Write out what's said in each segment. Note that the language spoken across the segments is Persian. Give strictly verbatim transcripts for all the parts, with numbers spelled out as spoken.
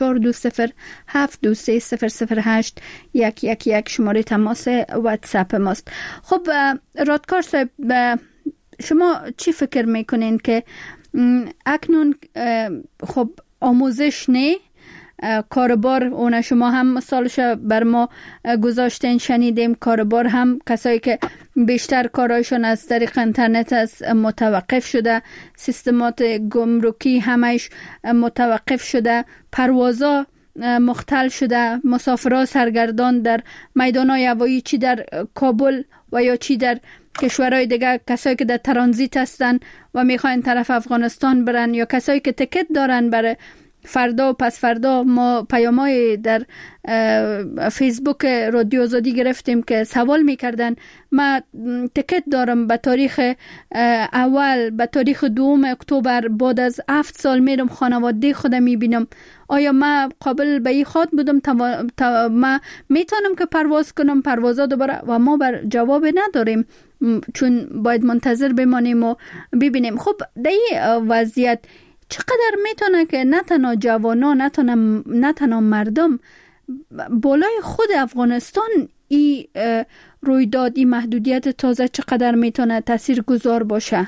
چهار دو صفر هفت دو سه صفر صفر هشت یک یک یک شماره تماس واتساپ ماست. خب رادکار صاحب، شما چی فکر میکنین که اکنون خب آموزش نه کاربار، اون شما هم مثالش بر ما گذاشتین شنیدیم، کاربار هم کسایی که بیشتر کارایشون از طریق اینترنت از متوقف شده، سیستمات گمرکی همش متوقف شده، پروازا مختل شده، مسافرها سرگردان در میدان‌های هوایی، چی در کابل و یا چی در کشورهای دیگه، کسایی که در ترانزیت هستن و میخواین طرف افغانستان برن یا کسایی که تکت دارن برای فردا و پس فردا. ما پیامای در فیسبوک رادیو آزادی گرفتیم که سوال میکردن ما تکت دارم به تاریخ اول، به تاریخ دوم اکتبر، بعد از هفت سال میرم خانواده خودم میبینم، آیا ما قابل به این خاط بودم تا, تا ما میتونم که پرواز کنم؟ پروازا دوباره و ما بر جواب نداریم، چون باید منتظر بمانیم و ببینیم. خب در این وضعیت چقدر میتونه که نه تنها جوانا، نه تنها نه تنها مردم، بالای خود افغانستان این رویداد، این محدودیت تازه چقدر میتونه تأثیر گذار باشه؟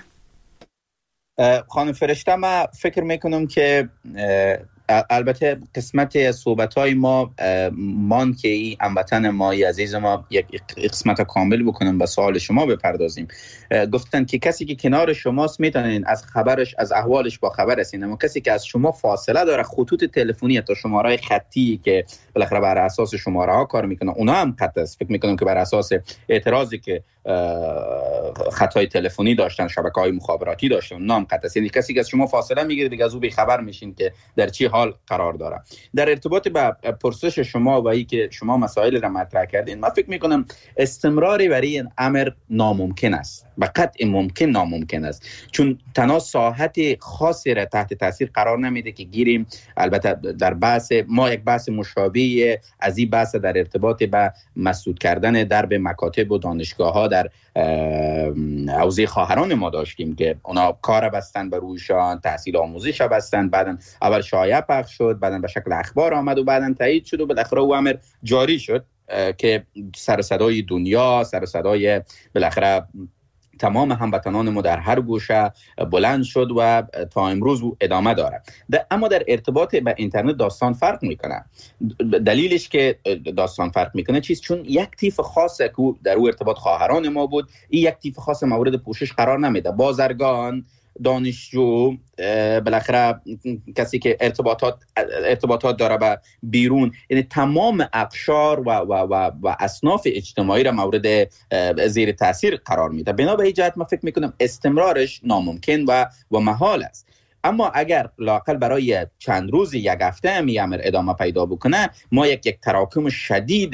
خانم فرشته، من فکر میکنم که البته قسمت صحبت‌های ما مان که این هموطن مای عزیز ما یک قسمت کامل بکنم به سوال شما بپردازیم. گفتن که کسی که کنار شماست میتونین از خبرش، از احوالش با خبر هستین، اما کسی که از شما فاصله داره، خطوط تلفنی تا شماره خطی که بالاخره بر اساس شماره ها کار میکنه، اونا هم خط است. فکر میکنم که بر اساس اعتراضی که خطای تلفنی داشتن، شبکه‌های مخابراتی داشتن، اونا هم خط است. یعنی کسی که از شما فاصله میگیره دیگه از او بی‌خبر میشین که در چی حال قرار داره. در ارتباط با پرسش شما و ای که شما مسائل را مطرح کردین، من فکر میکنم استمراری برای این امر ناممکن است، به قطع ممکن ناممکن است، چون تنها ساحت خاصی را تحت تاثیر قرار نمیده که گیریم. البته در بحث ما یک بحث مشابه از این بحث در ارتباط با مسدود کردن درب مکاتب و دانشگاه ها در حوزه خواهران ما داشتیم که اونا کار بستن بر رویشان، تحصیل آموزش بستن، بعدن اول شایعه پخش شد، بعدن به شکل اخبار آمد و بعدن تایید شد و بالاخره او امر جاری شد که سر صدای دنیا، سر صدای بالاخره تمام هموطنان ما در هر گوشه بلند شد و تا امروز ادامه داره. اما در ارتباط با اینترنت داستان فرق میکنه. دلیلش که داستان فرق میکنه چیست؟ چون یک تیپ خاصه که در او ارتباط خواهران ما بود، این یک تیپ خاص مورد پوشش قرار نمیده. بازرگان، دانشجو، بالاخره کسی که ارتباطات ارتباطات داره به بیرون، یعنی تمام اقشار و و و و اصناف اجتماعی را مورد زیر تاثیر قرار میده. بنا به این جهت من فکر میکنم استمرارش ناممکن و و محال است. اما اگر لااقل برای چند روز، یک هفته هم این امر ادامه پیدا بکنه، ما یک یک تراکم شدید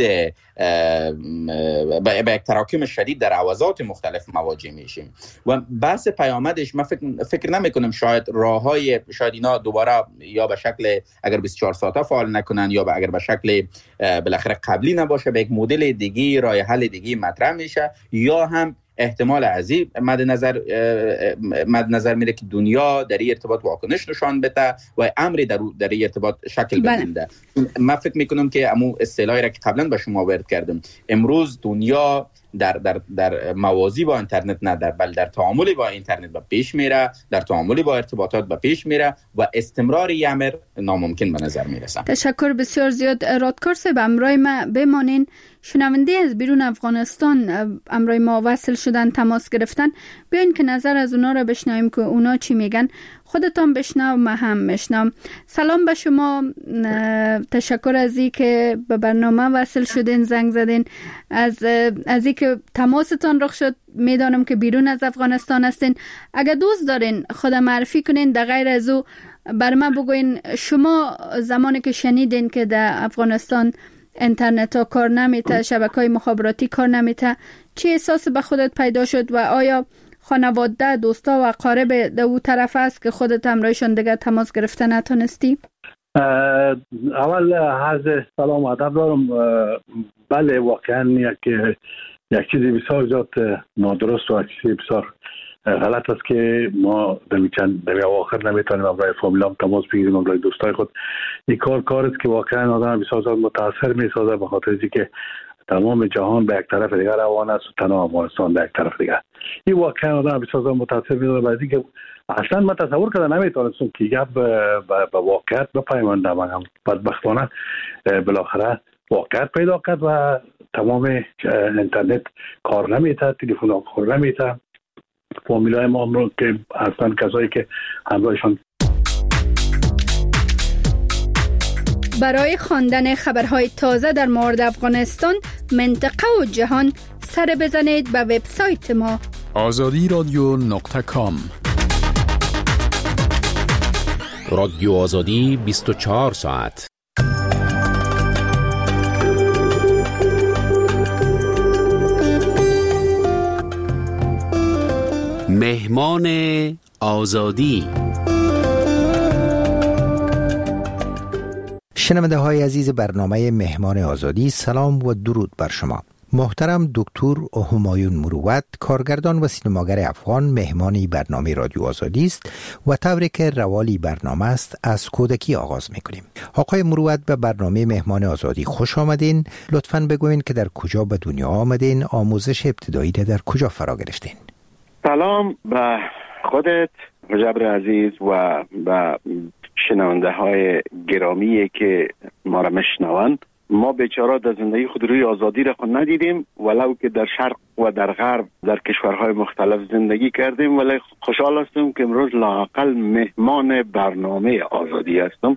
به یک تراکم شدید در عوضات مختلف مواجه میشیم و بحث پیامدش من فکر فکر نمی کنم شاید راههای شاید اینا دوباره یا به شکل اگر بیست و چهار ساعته فعال نکنن یا اگر به شکل بالاخره قبلی نباشه، به یک مدل دیگه، راه حل دیگه مطرح میشه، یا هم احتمال عظیم مد نظر مد نظر میره که دنیا در این ارتباط واکنش نشان بده و امری در در این ارتباط شکل بگیره. من فکر میکنم که امو اصطلاحی را که قبلا به شما وارد کردم، امروز دنیا در در در موازی با اینترنت نه در بل در تعامل با اینترنت به پیش میره، در تعامل با ارتباطات به پیش میره و استمرار این امر ناممکن به نظر میرسه. تشکر بسیار زیاد. رادکار صاحب، همراه ما بمانین. شنونده از بیرون افغانستان همراه ما وصل شدن، تماس گرفتن، بیاین که نظر از اونا را بشنویم که اونا چی میگن. خودتان بشنو، ما هم بشنوم. سلام به شما، تشکر از این که به برنامه وصل شدین، زنگ زدین، از از این که تماستان رخ شد. میدانم که بیرون از افغانستان هستین. اگر دوست دارین خود معرفی کنین، در غیر از او بر من بگوین شما زمانی که شنیدین که در افغانستان اینترنت ها کار نمیته، شبکه‌های مخابراتی کار نمیته، چه احساس به خودت پیدا شد و آیا خانواده، دوستا و اقارب در او طرف است که خودت همراهشون دیگه تماس گرفته نتونستی؟ اول عرض سلام و ادب دارم. بله، واقعا یک یک چیزی بسیار زیاد نادرست و یک چیزی بسیار غلط است که ما در چند در اواخر نمیتونیم برای فامیلام تماس بگیریم، برای دوستای خود. این کار کار است که واقعا آدم بسیار زیاد متاثر میسازه، به خاطر اینکه تمام جهان به یک طرف دیگر روان است و تنها افغانستان به یک طرف دیگر. این واقعا آدم بسیار زیاد متاثر میسازه، برای اینکه اصلا من تصور کردم نمیتونستم که گپ به واقعیت بپیوندم. من بدبختانه بالاخره واقعیت پیدا کرد و تمام اینترنت کار نمیته، تلفن ها کار نمیته. فامیلای ما هم که اصلا کسایی که همراهشان. برای خواندن خبرهای تازه در مورد افغانستان، منطقه و جهان، سر بزنید به وبسایت ما آزادی رادیو نقطه کام. رادیو آزادی بیست و چهار ساعت. مهمان آزادی. شنونده های عزیز برنامه مهمان آزادی، سلام و درود بر شما. محترم دکتر همایون مروت، کارگردان و سینماگر افغان، مهمانی برنامه رادیو آزادی است و طوری که روالی برنامه است از کودکی آغاز میکنیم. آقای مروت، به برنامه مهمان آزادی خوش آمدین. لطفاً بگوین که در کجا به دنیا آمدین، آموزش ابتدایی را در کجا فرا گرفتین؟ سلام به خودت مجبر عزیز و به شنونده های گرامی که ما را میشنوند. ما بیچاره در زندگی خود روی آزادی را خود ندیدیم، ولو که در شرق و در غرب در کشورهای مختلف زندگی کردیم، ولی خوشحال هستم که امروز لااقل مهمان برنامه آزادی هستم.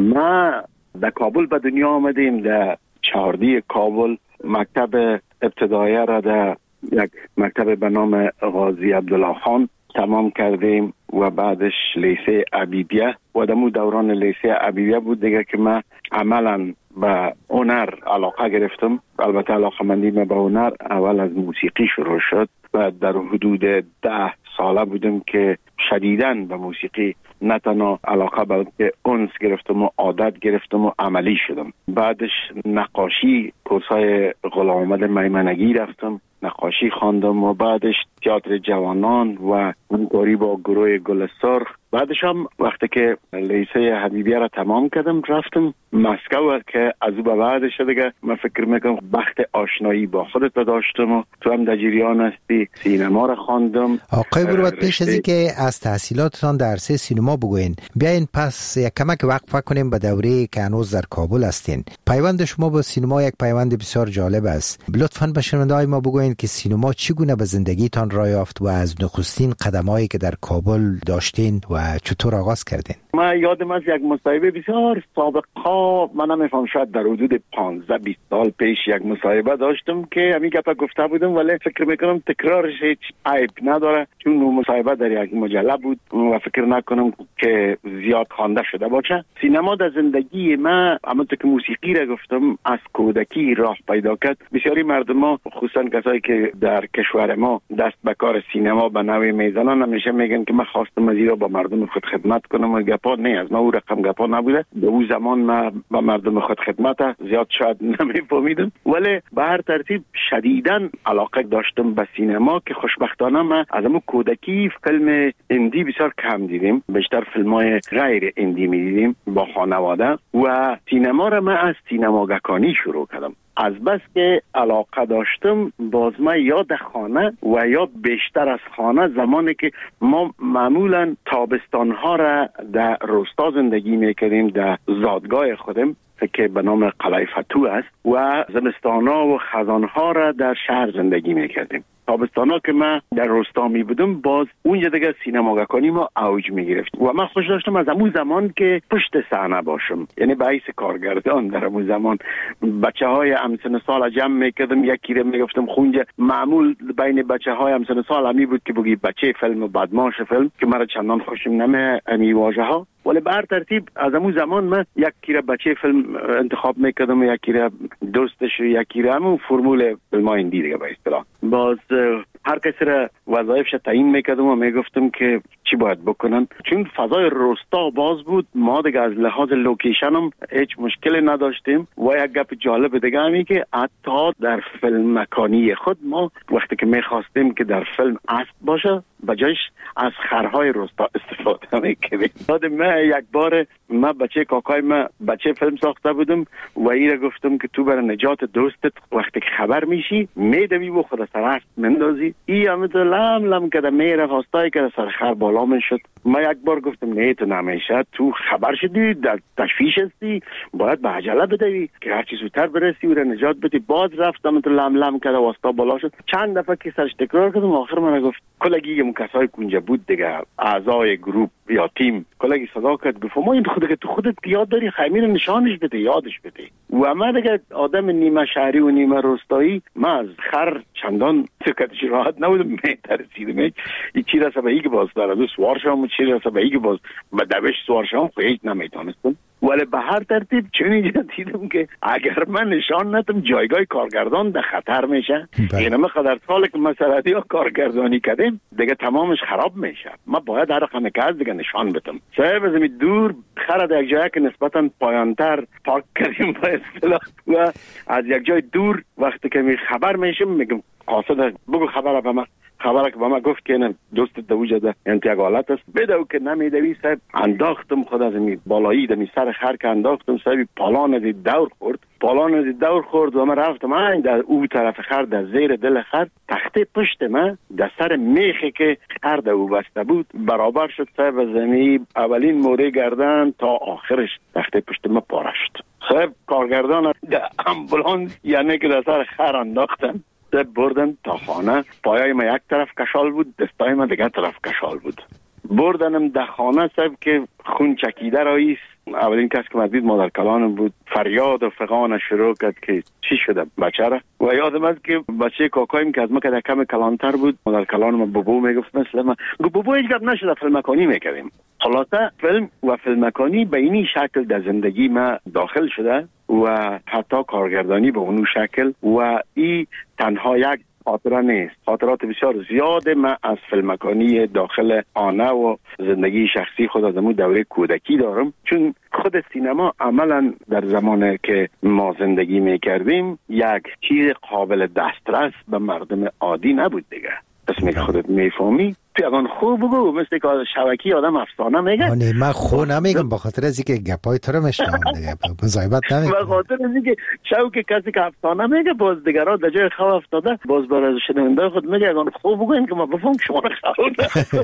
ما در کابل به دنیا آمدیم، در چهاردی کابل مکتب ابتدایی را در یک مکتب به نام غازی عبدالله خان تمام کردیم و بعدش لیسه عبیدیه و دمو دوران لیسه عبیدیه بود دیگه که من عملا به هنر علاقه گرفتم. البته علاقه مندی من به هنر اول از موسیقی شروع شد و در حدود ده ساله بودم که شدیداً به موسیقی نه تنها علاقه بلکه انس گرفتم و عادت گرفتم و عملی شدم. بعدش نقاشی، کورسای غلام احمد میمنگی رفتم، نقاشی خواندم و بعدش تئاتر جوانان و همکاری با گروه گل سرخ. بعدش هم وقتی که لیسه حبیبیه را تمام کردم رفتم مسکو که از او به بعدش دیگه من فکر میکنم بخت آشنایی با خودت داشتم و تو هم در جریان هستی. سینما را خواندم. آقای مروت، پیش از این که از تحصیلاتتان در عرصه سینما بگوین، بیاین پس یک کمک وقفه کنیم به دوره که هنوز در کابل هستین. پیوند شما با سینما یک پیوند بسیار جالب است. لطفاً به شنونده‌های ما بگوین که سینما چگونه به زندگیتان راه یافت و از نخستین قدمایی که در کابل داشتین و چطور آغاز کردین؟ من یادم از یک مصاحبه بسیار سابقا، من نمیفهم شاید در حدود پانزده بیست سال پیش یک مصاحبه داشتم که همین گپا گفته بودم، ولی فکر میکنم تکرارش هیچ عیب نداره چون مصاحبه در یک مجله بود و فکر نکنم که زیاد خوانده شده باشه. سینما در زندگی من همونطور که موسیقی را گفتم از کودکی راه پیدا کرد. بسیاری مردم ها خصوصا کسایی که در کشور ما دست به کار سینما به نوعی میزنن همیشه میگن که من خواستم از ایران با مردم خود خدمت کنم و گپا نه از ما او رقم گپا نبوده. به اون زمان من با مردم خود خدمت زیاد شاید نمیفهمیدم، ولی به هر ترتیب شدیداً علاقه داشتم به سینما که خوشبختانه من از همون کودکی فیلم اندی بسیار کم دیدیم، بیشتر فیلم‌های غیر اندی می‌دیدیم با خانواده و سینما را من از سینماگکانی شروع کردم. از بس که علاقه داشتم باز من یا در خانه و یا بیشتر از خانه، زمانی که ما معمولا تابستانها را در روستا زندگی میکردیم در زادگاه خودم که به نام قلعه فتوح است و زمستانها و خزانها را در شهر زندگی میکردیم. تابستانا که من در روستا می بودم باز اونجا دیگه سینماگکانی ما اوج می گرفت و من خوش داشتم از همون زمان که پشت صحنه باشم، یعنی به حیث کارگردان در همون زمان بچه های همسن سال جمع میکردم، یکی رو میگفتم خونجا. معمول بین بچه های همسن سال همی بود که بگی بچه فیلم و بدماش فیلم که مرا چندان خوشم نمی امی واژه ها، ولی به هر ترتیب از همون زمان من یکی رو بچه فیلم انتخاب میکردم و یکی رو دوستش و یکی رو همون فرمول فیلم های اندی دیگه به اصطلاح. باز هر کسی را وظایفش تعیین میکردم و میگفتم که چی باید بکنن. چون فضای روستا باز بود، ما دیگه از لحاظ لوکیشن هم هیچ مشکلی نداشتیم. و یک گپ جالب دیگه همی که حتی در فیلم مکانی خود ما وقتی که میخواستیم که در فیلم اسب باشه بجایش از خرهای روستا استفاده میکردیم. یادم من یک بار من بچه کاکای من بچه فیلم ساخته بودم و ایره گفتم که تو برای نجات دوستت وقتی که خبر میشی میدوی و خود سر اسب مندازی. ای همه لم لم کده میره خواستای که سر خر بالا میشد. من یک بار گفتم نه تو نمیشه، تو خبر شدی در تشویش هستی، باید به عجله بدوی که هرچی زودتر برسی و نجات بدی. باز رفتم تو لم لم کده واسطا بالا شد. چند دفعه که سرش تکرار کردم آخر من گفت کلگی اون کسای کنجا بود دیگه اعضای گروپ یا تیم کلگی صدا کرد گفت ما این خود که تو خودت یاد داری خیمه نشانش بده یادش بده. و من دیگه آدم نیمه شهری و نیمه روستایی من از خر چندان سکتش راحت نبودم، میترسیدم این چی رسه به ای که باز داره سوار شام و چی رسه به ای که باز به دوش سوار شام خود هیچ نمیتونستم. ولی به هر ترتیب چون اینجا دیدم که اگر من نشان ندم جایگاه کارگردان در خطر میشه. این همه قدر ساله که مسئله ها کارگردانی کردیم دیگه تمامش خراب میشه. من باید هر رقم که از دیگه نشان بدم. صاحب از این دور خره در یک جایی که نسبتا پایانتر پارک کردیم با اصطلاح و از یک جای دور وقتی که می خبر میشم میگم قاصد بگو خبر به من. خبره که با ما گفت که نه دوست دوجه ده انتیاگ حالت است بدو که نمیدوی صاحب انداختم خود از می بالایی دمی سر خر که انداختم صاحب پالان از دور خورد پالان از دور خورد و من رفتم این در او طرف خر در زیر دل خر تخته پشت من در سر میخی که خر در او بسته بود برابر شد صاحب از زمین اولین موره گردن تا آخرش تخته پشت من پاره شد. صاحب کارگردان در امبولانس یعنی که در سر خر انداختن بردن تا خانه. پایای ما یک طرف کشال بود، دستای ما دیگه طرف کشال بود. بردنم در خانه صاحب که خون چکیده راییست. اولین کس که مدید مادر کلانم بود. فریاد و فغان شروع کرد که چی شده بچه را. و یادم است که بچه کاکایم که از ما که در کم کلانتر بود مادر کلانم بابو میگفت مثل ما گفت بابو هیچ گپ نشده فیلم مکانی میکردیم. خلاصه فیلم و فیلم مکانی به اینی شکل در زندگی ما داخل شده و حتی کارگردانی به اونو شکل و ای تنها یک خاطره نیست. خاطرات بسیار زیاد من از فیلمکانی داخل آنه و زندگی شخصی خود از امون دوره کودکی دارم. چون خود سینما عملا در زمانی که ما زندگی میکردیم یک چیز قابل دسترس به مردم عادی نبود دیگه. اسمی که خودت میفهمی پیغان خوب بگو مثل که شبکی آدم افسانه میگه. آنه من خو نمیگم به خاطر از اینکه گپای تو رو میشنم دیگه مزایبت نمیگم. به خاطر از اینکه شو که کسی که افسانه میگه باز دیگرها در جای خو افتاده باز برای شنونده خود میگه اگان خوب بگو این که ما بفهم شما رو خو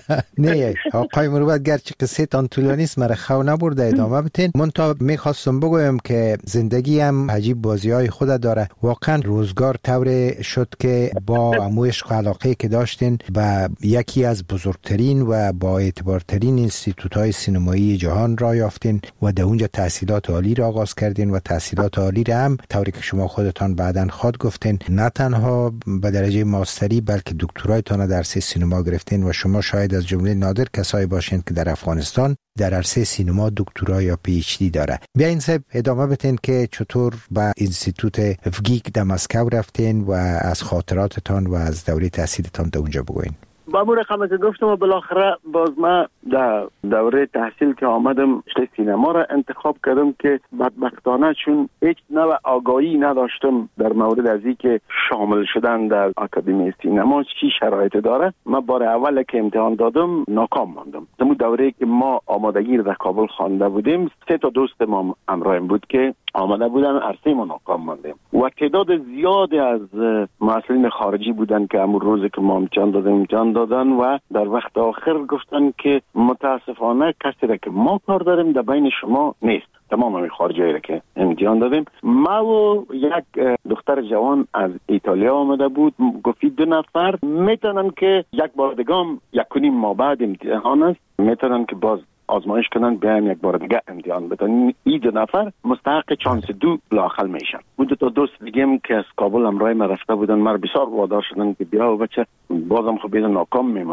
نه آقای مروت گرچه قصه تان طولانی است مرا خو نبرده ادامه بتین. من تا میخواستم بگویم که زندگی هم عجیب بازی های خود داره. واقعا روزگار طور شد که با عشق و علاقه که داشتین و یکی از بزرگترین و با اعتبارترین انستیتوت‌های سینمایی جهان را یافتین و در اونجا تحصیلات عالی را آغاز کردین و تحصیلات عالی را هم طوری که شما خودتان بعداً خود گفتین نه تنها به درجه ماستری بلکه دکترایتان در عرصه سینما گرفتین و شما شاید از جمله نادر کسایی باشین که در افغانستان در عرصه سینما دکترا یا پی اچ دی داره. بیاین صاحب ادامه بتین که چطور به انستیتوت افگیک در مسکو رفتین و از خاطراتتان و از دوره تحصیلتان در اونجا بگوین. با مو رقم که گفتم و بالاخره باز ما در دوره تحصیل که آمدم رشته سینما را انتخاب کردم که بدبختانه چون هیچ نوع آگاهی نداشتم در مورد از این که شامل شدن در آکادمی سینما چی شرایط داره. من بار اول که امتحان دادم ناکام ماندم. در دوره که ما آمادگی در کابل خوانده بودیم سه تا دوست ما همراهم بود که آمده بودن عرصه ما ناکام ماندیم و تعداد زیادی از مسئولین خارجی بودن که همون روز که ما امتحان دادیم امتحان دادن و در وقت آخر گفتن که متاسفانه کسی را که ما کار داریم در بین شما نیست. تمام همین خارجی را که امتحان دادیم. ما و یک دختر جوان از ایتالیا آمده بود گفتی دو نفر میتونن که یک بار دیگه یک کنیم ما بعد امتحان است میتونن که باز آزمایش کنن بیایم یک بار دیگه امتحان بدن. این دو نفر مستحق چانس دو لااقل میشن. بود تا دوست دیگه که از کابل همراه ما رفته بودن مر بسیار وادار شدن که بیا و بچه بازم خب بیدن ناکام میمانی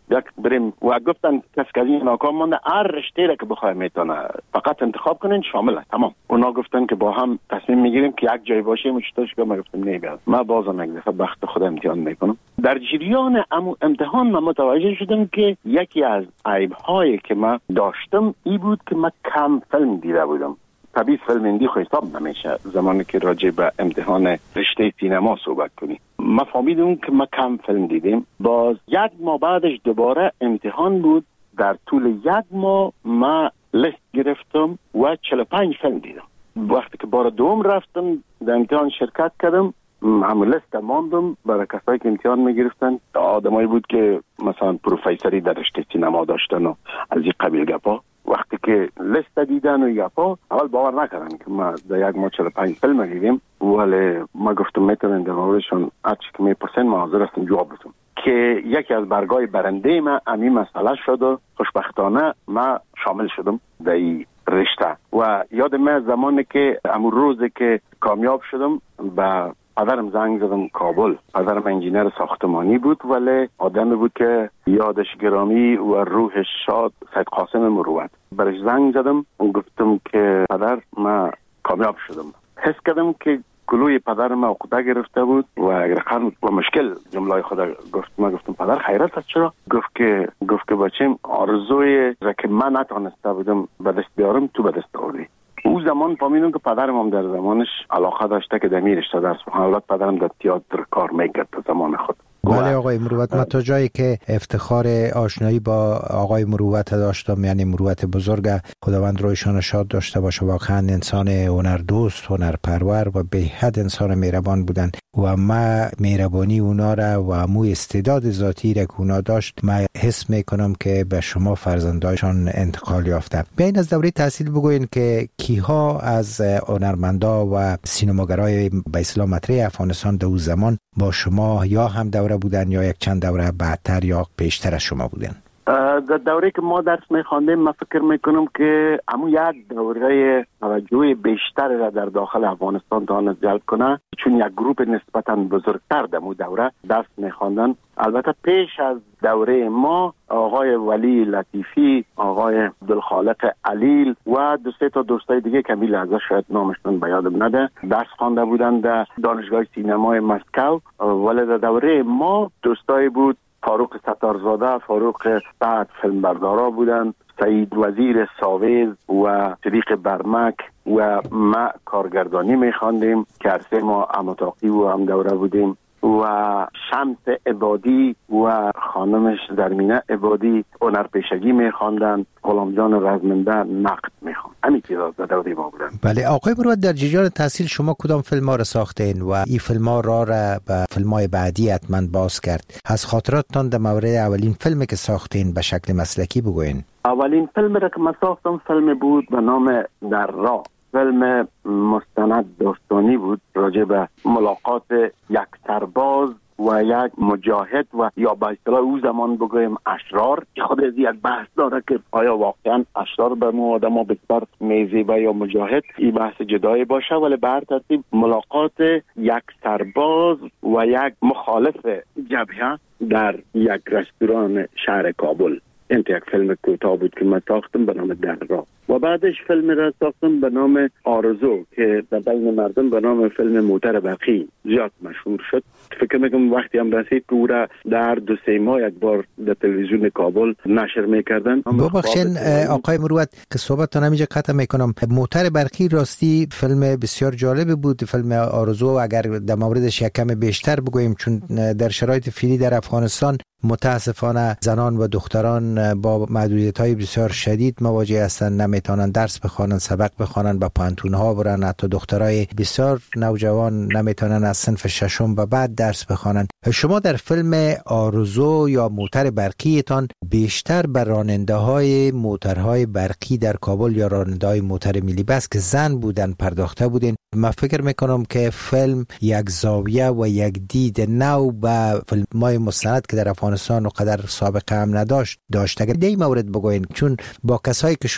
یک بریم و گفتن کسی که این ناکام مانده هر رشته را که بخواه میتونه فقط انتخاب کنین شامله تمام. اونا گفتن که با هم تصمیم میگیریم که یک جای باشیم و چطورش که ما گفتم نه بیاد ما بازم یک دفعه بخت خود امتحان میکنم. در جریان امتحان من متوجه شدم که یکی از عیب‌هایی که من داشتم ای بود که من کم فیلم دیده بودم. طبیعی فیلم هندی خو حساب نمیشه زمانی که راجع به امتحان رشته سینما صحبت کنی. ما فهمیدم که ما کم فیلم دیدیم. باز یک ماه بعدش دوباره امتحان بود. در طول یک ماه ما لیست گرفتم و چهل و پنج فیلم دیدم. وقتی که بار دوم رفتم در امتحان شرکت کردم همون لیست ماندم برای کسایی که امتحان میگرفتن. آدمایی بود که مثلا پروفیسوری در رشته سینما داشتن و از این قبیل گپا. وقتی که لیست دیدن و گپا اول باور نکردن که ما در یک ماه چهل و پنج فیلم دیدیم، ولی ما گفتم میتونن در موردشون هرچی که میپرسن ما حاضر هستم جواب بدم. که یکی از برگای برنده ما همین مسئله شد و خوشبختانه ما شامل شدم در این رشته. و یاد من زمانی که امون روزی که کامیاب شدم با پدرم زنگ زدم کابل. پدرم انجینر ساختمانی بود ولی آدمی بود که یادش گرامی و روحش شاد، سید قاسم مروت. برش زنگ زدم و گفتم که پدر ما کامیاب شدم. حس کردم که گلوی پدرم عقده گرفته بود و اگر خرم و مشکل جمله خدا گفت. ما گفتم پدر خیرت است چرا؟ گفت که گفت که بچیم آرزوی را که من نتونسته بودم به دست بیارم تو به دست آوردی. او زمان فهمیدم که پدرم هم در زمانش علاقه داشته که در میرشته درس بخونه. البته پدرم در تئاتر کار میکرد در زمان خود. بله آقای مروت، من تا جایی که افتخار آشنایی با آقای مروت داشتم، یعنی مروت بزرگ، خداوند رویشان شاد داشته باشه، واقعا انسان هنردوست، هنرپرور و به حد انسان مهربان بودن و ما مهربانی اونا را و مو استعداد ذاتی را که اونا داشت ما حس میکنم که به شما فرزندایشان انتقال یافته. بیاین از دوره تحصیل بگوین که کیها از هنرمندا و سینماگرای به اصطلاح مطرح افغانستان در اون زمان با شما یا هم دوره بودن یا یک چند دوره بعدتر یا بیشتر از شما بودن؟ در دوره که ما درس میخواندیم من فکر میکنم که همون یک دوره توجه بیشتر را در داخل افغانستان تواند جلب کنه، چون یک گروپ نسبتا بزرگتر در اون دوره درس میخواندن. البته پیش از دوره ما آقای ولی لطیفی، آقای عبدالخالق علیل و دو سه تا دوستای دیگه که میل ازش شاید نامشون به یادم نده درس خوانده بودن در دانشگاه سینمای مسکو. ولی در دوره ما دوستای بود فاروق ستارزاده، فاروق سعد فیلمبردارا بودن، سعید وزیر ساویز و صدیق برمک و ما کارگردانی میخواندیم که عرصه ما امتاقی و هم دوره بودیم و شمس عبادی و خانمش درمینه عبادی هنرپیشگی میخواندن، غلام جان رزمنده نقد میخواند. همین چیزا در دوره ما بودن. بله آقای مروت، در جریان تحصیل شما کدام فیلم ها را ساختین و این فیلم ها را را به فیلم های بعدی حتما باز کرد؟ از خاطراتتان در مورد اولین فیلمی که ساختین به شکل مسلکی بگوین. اولین فیلم را که من ساختم فیلم بود به نام در راه. فیلم مستند داستانی بود راجع به ملاقات یک سرباز و یک مجاهد و یا به اصطلاح او زمان بگویم اشرار. خود از یک بحث داره که آیا واقعا اشرار به ما آدم بسیار میزیبه یا مجاهد، این بحث جدایی باشه. ولی به هر ترتیب ملاقات یک سرباز و یک مخالف جبهه در یک رستوران شهر کابل. این یک فیلم کوتاه بود که من ساختم به نام در راه و بعدش فیلم را ساختم به نام آرزو که در بین مردم به نام فیلم موتر برقی زیاد مشهور شد. فکر میکنم وقتی هم رسید که او را در دو سه ماه یک بار در تلویزیون کابل نشر میکردن. ببخشید آقای مروت که صحبت تا نمیجا قطع میکنم، موتر برقی راستی فیلم بسیار جالب بود. فیلم آرزو اگر در موردش یک کم بیشتر بگوییم، چون در شرایط فعلی در افغانستان متاسفانه زنان و دختران با محدودیت‌های بسیار شدید مواجه هستند، نمیتونن درس بخوانن، سبق بخوانن، با پانتون‌ها برن. حتی دخترای بسیار نوجوان نمیتونن از صنف ششم و بعد درس بخوانن. شما در فیلم آرزو یا موتر برقیتان بیشتر بر راننده‌های موترهای برقی در کابل یا راننده‌های موتر ملی بس که زن بودن پرداخته بودین. من فکر میکنم که فیلم یک زاویه و یک دید نو به فیلم‌های مستند که در افغانستان و قدر سابقه هم نداشت داشت. اگر در این مورد بگوین، چون با کسایی که شما کار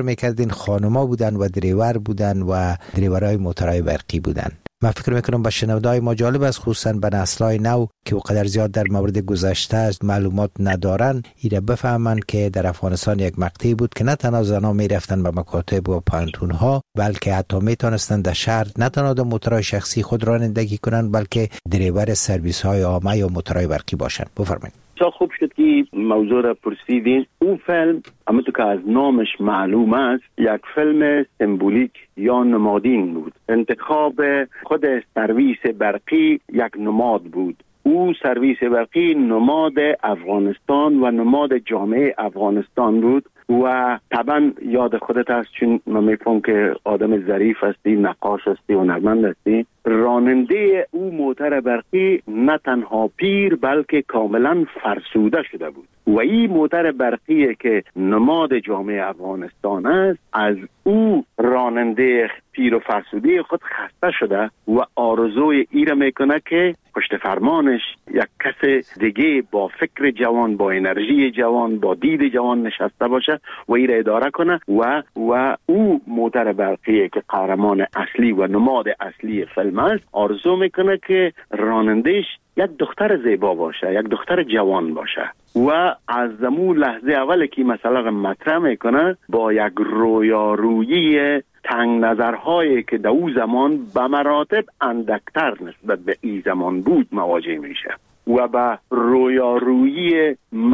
میکردین خانوما بودن و دریور بودن و دریورای موترهای برقی بودن. من فکر میکنم با شنودای ما جالب است، خصوصا به نسل‌های نو که وقدر زیاد در مورد گذشته معلومات ندارن، ایره بفهمن که در افغانستان یک مقطعی بود که نه تنها زنان میرفتن به مکاتب و پانتون‌ها، بلکه حتی میتونستن در شهر نه تنها در موترهای شخصی خود رانندگی کنن، بلکه دریور سرویس‌های عامه یا موترهای برقی باشن. بفرمایید. بسیار خوب شد که موضوع را پرسیدین. اون فیلم همونطور که از نامش معلوم است یک فیلم سمبولیک یا نمادین بود. انتخاب خود سرویس برقی یک نماد بود. او سرویس برقی نماد افغانستان و نماد جامعه افغانستان بود و طبعا یاد خودت هست، چون من میفهم که آدم ظریف هستی، نقاش هستی و هنرمند هستی. راننده او موتر برقی نه تنها پیر بلکه کاملا فرسوده شده بود و این موتر برقی که نماد جامعه افغانستان است، از او راننده پیر و فرسوده خود خسته شده و آرزوی ای را میکنه که پشت فرمانش یک کس دیگه با فکر جوان، با انرژی جوان، با دید جوان نشسته باشه و ای را اداره کنه و و او موتر برقی که قهرمان اصلی و نماد اصلی فیلم است، آرزو میکنه که رانندهش یک دختر زیبا باشه، یک دختر جوان باشه و از زمون لحظه اول که مثلا مطرح میکنه با یک رویارویی تنگ نظرهایی که در او زمان به مراتب اندکتر نسبت به این زمان بود مواجه میشه و به رویارویی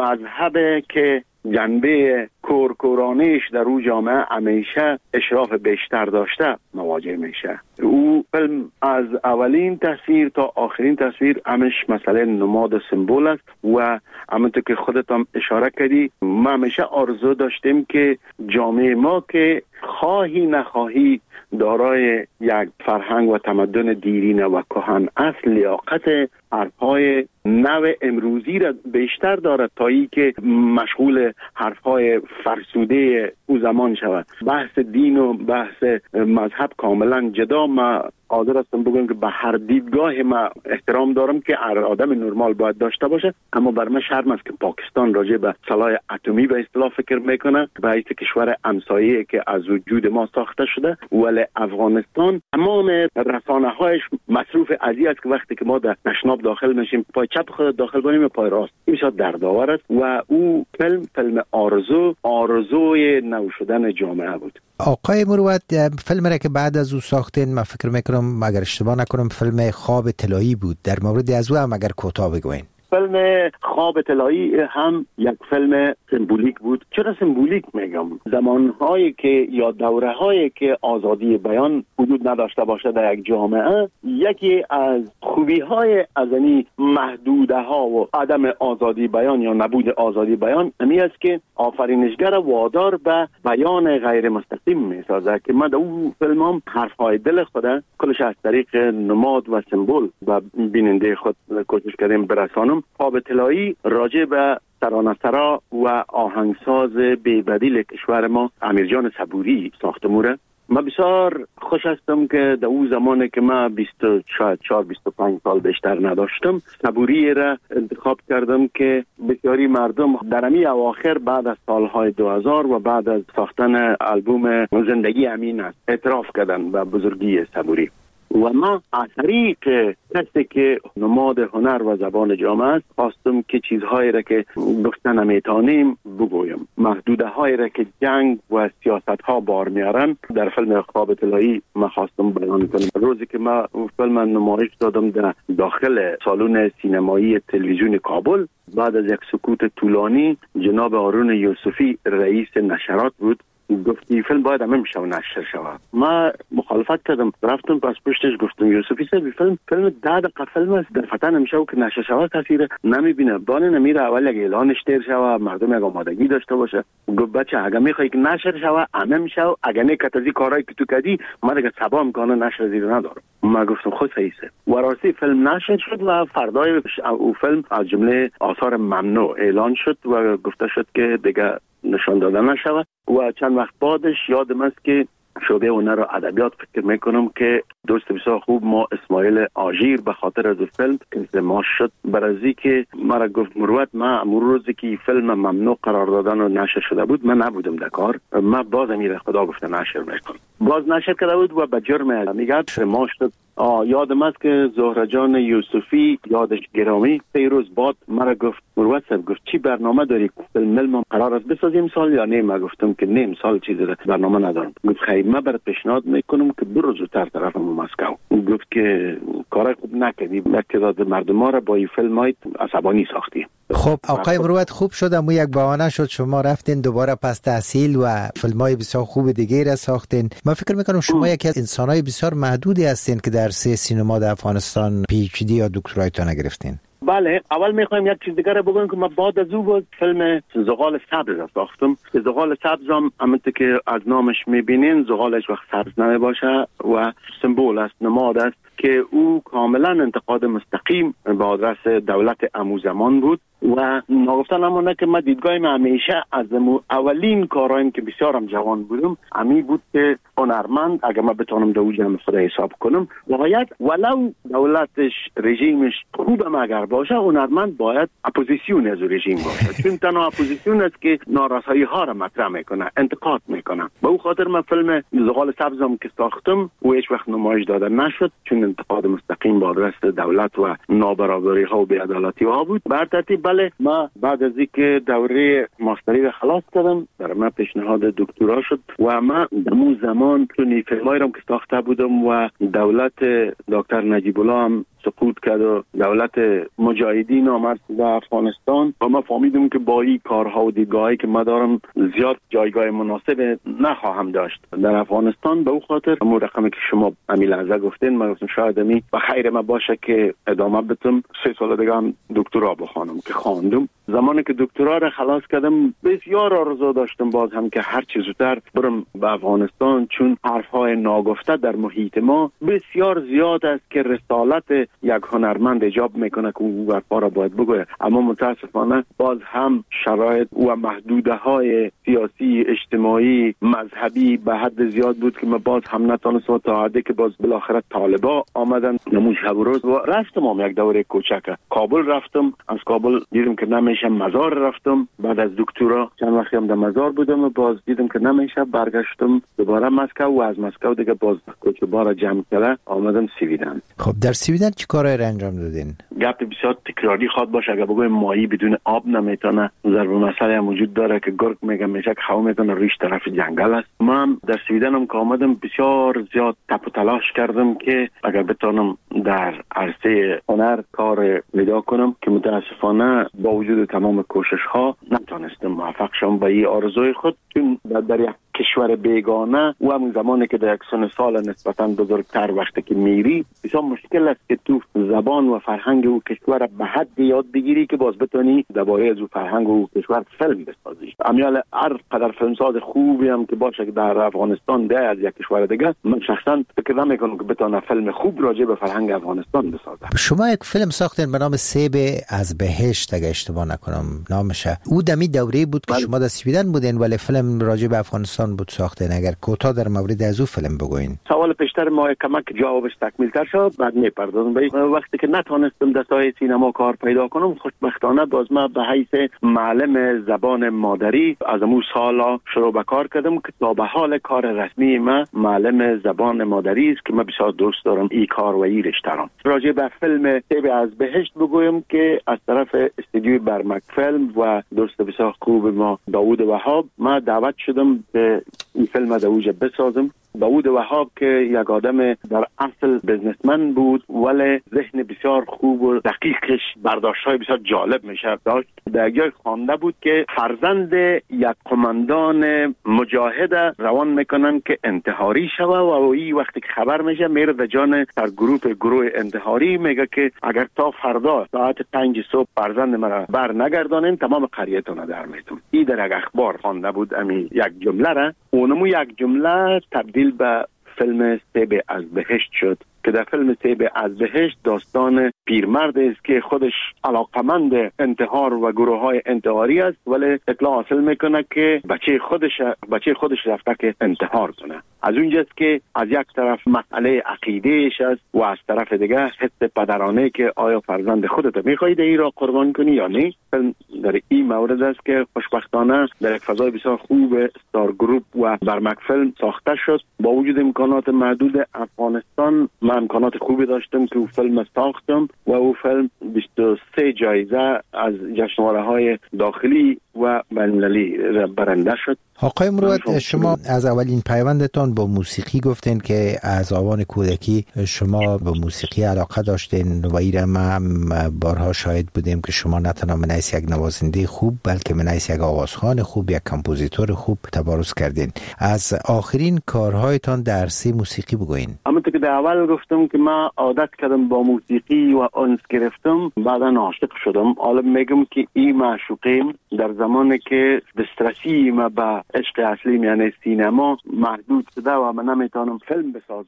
مذهب که جنبه کورکورانیش در او جامعه همیشه اشراف بیشتر داشته مواجه میشه. او فیلم از اولین تصویر تا آخرین تصویر همش مسئله نماد سمبول است و همونطور که خودت هم اشاره کردی، ما همیشه آرزو داشتیم که جامعه ما که خواهی نخواهی دارای یک فرهنگ و تمدن دیرینه و کهن اصل، لیاقت حرفهای نو امروزی را بیشتر دارد تا ای که مشغول حرفهای فرسوده او زمان شود. بحث دین و بحث مذهب کاملا جدا. ما حاضر هستم بگم که به هر دیدگاه ما احترام دارم که هر آدم نرمال باید داشته باشه، اما بر من شرم است که پاکستان راجع به سلاح اتمی به اصطلاح فکر میکنه، به حیث کشور همسایه که از وجود ما ساخته شده، ولی افغانستان تمام رسانه‌هایش مصروف ازی است که وقتی که ما در تشناب داخل میشیم پای چپ خود داخل کنیم و پای راست، این بسیار دردآور است و او فیلم فیلم آرزو آرزوی نو شدن جامعه بود. آقای مروت، فیلم را که بعد از او ساختین، من فکر میکنم اگر اشتباه نکنم فیلم خواب طلایی بود، در مورد از او هم اگر کوتاه بگوین. فیلم خواب طلایی هم یک فیلم سمبولیک بود. چرا سمبولیک میگم؟ زمانهایی که یا دورهایی که آزادی بیان وجود نداشته باشه در یک جامعه، یکی از خوبی های از این محدوده ها و عدم آزادی بیان یا نبود آزادی بیان امی است که آفرینشگر وادار به بیان غیر مستقیم میسازه که ما در اون فیلم هم حرفهای دل خود کلش از طریق نماد و سمبول و بیننده خود کوشش کردیم برسانم. خواب طلایی راجع به سرانسرا و آهنگساز بی‌بدیل کشور ما امیرجان صبوری ساخته موره. من بسیار خوش هستم که در اون زمانی که من بیست و چهار بیست و پنج سال بیشتر نداشتم، صبوری را انتخاب کردم که بسیاری مردم در امی اواخر بعد از سالهای دو هزار و بعد از ساختن آلبوم زندگی امین است اعتراف کردن به بزرگی صبوری و ما از طریق کسی که نماد هنر و زبان جامعه است خواستم که چیزهایی را که گفتن نمیتونیم بگویم، محدوده هایی را که جنگ و سیاست ها بار میارن در فیلم خواب طلایی ما خواستم بیان کنم. روزی که ما فیلم نمایش دادم در داخل سالن سینمایی تلویزیون کابل، بعد از یک سکوت طولانی جناب هارون یوسفی رئیس نشرات بود گفتی فیلم باید همه میشه و نشر شود. ما مخالفت کردم، رفتم پس پشتش گفتم یوسفی صاحب فیلم فیلم ده دقیقه فیلم است، در فتن نمیشه و که نشر شود کسی نمیبینه، بانه نمیره اول یک اعلانش تیر شود مردم یک آمادگی داشته باشه. گفت بچه اگه میخوای که نشر شود همه میشه و اگه نه کتازی کارهایی که تو کردی ما دیگه سبا امکانه نشر زیر ندارم. ما گفتم خود صحیحه و راستی فیلم نشر شد و فردای او فیلم از جمله آثار ممنوع اعلان شد و گفته شد که دیگه نشان داده نشود و چند وقت بعدش یادم است که شعبه هنر و ادبیات فکر میکنم که دوست بسیار خوب ما اسماعیل آژیر به خاطر از فیلم انضمام شد برازی که مرا گفت مروت ما امروز روزی که فیلم ممنوع قرار دادن و نشر شده بود من نبودم در کار، من باز میره خدا گفته نشر میکنم، باز نشر کرده بود و به جرم میگه ما شد. یادم است که زهره جان یوسفی یادش گرامی سه روز بعد مرا گفت مروت صاحب گفت چی برنامه داری فیلم ما قرار است بسازیم سال یا نه؟ من گفتم که نه سال چیزی برنامه ندارم. گفت خیر من برات پیشنهاد میکنم که برو زودتر طرف مسکو. گفت که کار خوب نکردی، تعداد مردم ما را با این فیلم های عصبانی ساختی. خب آقای مروت خوب شد اما یک بهانه شد شما رفتین دوباره پس تحصیل و فیلم‌های بسیار خوب دیگه را ساختین. من فکر میکنم شما یکی از انسان‌های بسیار محدودی هستین که در سه سینما در افغانستان پی اچ دی یا دکترایتون گرفتین. بله، اول میخوایم یک چیز دیگر بگم که من بعد از او بود فیلم زغال سبز را ساختم. زغال سبز هم همونطور که از نامش میبینین زغالش وقت سبز نمیباشه و سمبول است، نماد است که او کاملا انتقاد مستقیم به آدرس دولت امو زمان بود و نگفتن اما نه که من دیدگاهیم همیشه از اولین کارایم که بسیارم جوان بودم امی بود که هنرمند اگر من بتونم دو جمع خدا حساب کنم باید ولو دولتش رژیمش خوبم اگر باشه هنرمند باید اپوزیسیون از رژیم باشه، چون تنها اپوزیسیون است که نارسایی ها را مطرح میکنه، انتقاد میکنه. به او خاطر من فیلم زغال سبزم که ساختم و هیچ وقت نمایش داده نشد چون انتقاد مستقیم به آدرس دولت و نابرابری ها و بی‌عدالتی ها بود. بر ترتیب بله ما بعد از اینکه دوره ماستری را خلاص کردم در من پیشنهاد دکترا شد و من در اون زمان چون فیلمایی را که ساخته بودم و دولت دکتر نجیب الله هم سقوط کرد و دولت مجاهدین آمد در افغانستان و ما فهمیدم که با این کارها و دیدگاهی که ما دارم زیاد جایگاه مناسب نخواهم داشت در افغانستان. به او خاطر همون رقمی که شما امی لحظه گفتین من گفتم شاید امی و خیر ما باشه که ادامه بدم سه سال دیگه هم دکترا بخوانم که خواندم. زمانی که دکترا را خلاص کردم بسیار آرزو داشتم باز هم که هر چیز زودتر برم به افغانستان چون حرفهای ناگفته در محیط ما بسیار زیاد است که رسالت یک هنرمند ایجاب میکنه که او حرفا را باید بگوید، اما متاسفانه باز هم شرایط و محدوده های سیاسی اجتماعی مذهبی به حد زیاد بود که من باز هم نتونستم تا حدی که باز بالاخره طالبا آمدن نموز شب و روز و رفتم هم یک دوره کوچک کابل رفتم. از کابل دیدم که نمیشه مزار رفتم. بعد از دکترا چند وقتی هم در مزار بودم و باز دیدم که نمیشه برگشتم دوباره مسکو و از مسکو دیگه باز کوچه بارا جمع کرده آمدم سویدن. خب در سویدن چی کارایی را انجام دادین؟ گپ بسیار تکراری خواد باشه اگر بگویم ماهی بدون آب نمیتونه. ضرب مسئله هم وجود داره که گرگ میگه میشه که هوا میتونه ریش طرف جنگل است. من در سویدن هم که آمدم بسیار زیاد تپ و تلاش کردم که اگر بتونم در عرصه هنر کار پیدا کنم که متاسفانه با وجود تمام کوشش ها نتونستم موفق شم به این آرزوی خود چون در یک کشور بیگانه و همون زمانی که در یک سن سال نسبتا بزرگتر وقتی که میری بسیار مشکل است که تو زبان و فرهنگ او کشور به حد یاد بگیری که باز بتونی درباره از او فرهنگ و کشور فیلم بسازی. امیال هر قدر فیلمساز خوبی هم که باشه که در افغانستان ده از یک کشور دیگه من شخصا فکر نمیکنم که بتونه فیلم خوب راجع به فرهنگ افغانستان بسازه. شما یک فیلم ساختین به نام سیب از بهشت اگه اشتباه نکنم نامشه. او دمی دوره بود که بل... شما در سویدن بودین ولی فیلم راجع به افغانستان بود ساختین. اگر کوتاه در مورد از او فیلم بگوین. سوال پیشتر ما کمک جوابش تکمیل تر شد بعد میپردازم. وقتی که نتونستم در ساحه سینما کار پیدا کنم خوشبختانه باز ما به حیث معلم زبان مادری از اون سالا شروع به کار کردم که تا به حال کار رسمی ما معلم زبان مادری است که من بسیار دوست دارم این کار و این رشته را. راجع به فیلم سیب از بهشت بگویم که از طرف استودیوی برمک فیلم و دوست بسیار خوب ما داوود وهاب ما دعوت شدم که این فیلم در اوج بسازم. داوود وهاب که یک آدم در اصل بزنسمن بود ولی ذهن بسیار خوب و دقیقش برداشت‌های بسیار جالب میشه داشت. در جای خوانده بود که فرزند یک قماندان مجاهد روان میکنن که انتحاری شوه و این وقتی که خبر میشه میره در جان در گروه گروه انتحاری میگه که اگر تا فردا ساعت پنج صبح فرزند مرا بر نگردانین تمام قریتون در میتون. این در یک اخبار خوانده بود امی یک جمله را اونمو یک جمله تبدیل به فیلم سیب از بهشت شد که در فیلم طیب از بهشت داستان پیرمرد است که خودش علاقمند انتحار و گروه های انتحاری است، ولی اطلاع حاصل میکنه که بچه خودش بچه خودش رفته که انتحار کنه. از اونجاست که از یک طرف مسئله عقیدهش است و از طرف دیگه حس پدرانه که آیا فرزند خودت میخواهی این را قربان کنی یا نه. در این مورد است که خوشبختانه در یک فضای بسیار خوب ستار گروپ و برمک فیلم ساخته شد. با وجود امکانات محدود افغانستان من امکانات خوبی داشتم که او فیلم ساختم و او فیلم بیست و سه جایزه از جشنواره‌های داخلی و بین‌المللی برنده شد. آقای مروت، شما از اولین پیوندتان با موسیقی گفتین که از آوان کودکی شما به موسیقی علاقه داشتین و ایره ما هم بارها شاهد بودیم که شما نه تنها من حیث یک نوازنده خوب بلکه من حیث یک آوازخوان خوب، یک کمپوزیتور خوب تبارز کردین. از آخرین کارهایتان در سه موسیقی بگوین. همونطور که در اول گفتم که من عادت کردم با موسیقی و انس گرفتم، بعدا عاشق شدم. حالا میگم که این معشوقیم در زمانی که دسترسی ما به عشق اصلی یعنی سینما محدود شده و من نمیتونم فیلم بسازم